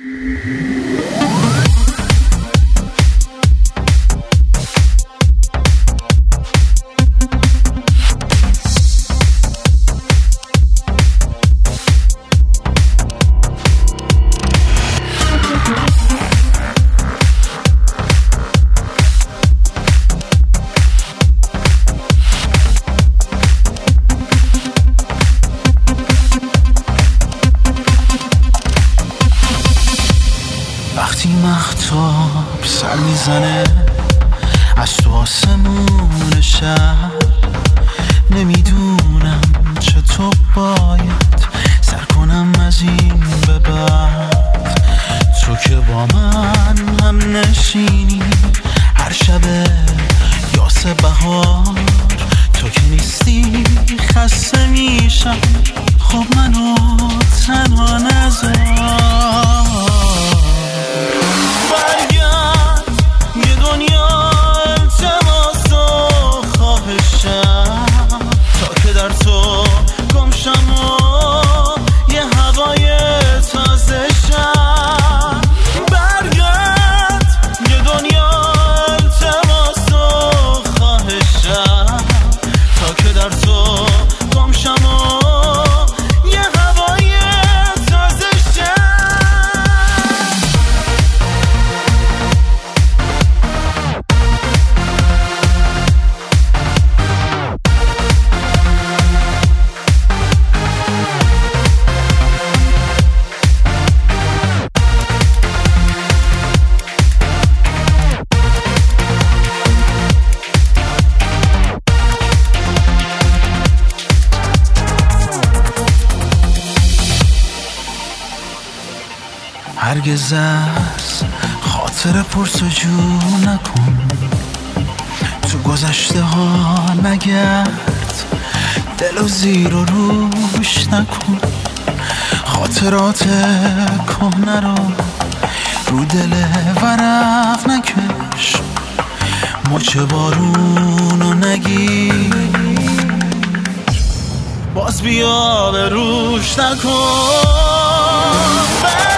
وقتی مهتاب سر میزنه از تو آسمون شب، نمیدونم چطور باید سر کنم از این به بعد. تو که با من هم نشینی هر شب یاس بهار، تو که نیستی خسته میشم، خب منو تنها نذار. هرگز از خاطر پرسجو نکن، تو گذشته ها نگرد، دل و زیر و روش نکن. خاطرات کهنه رو دل ورق نکش، مچ بارونو نگیر، باز بیا به روش نکن.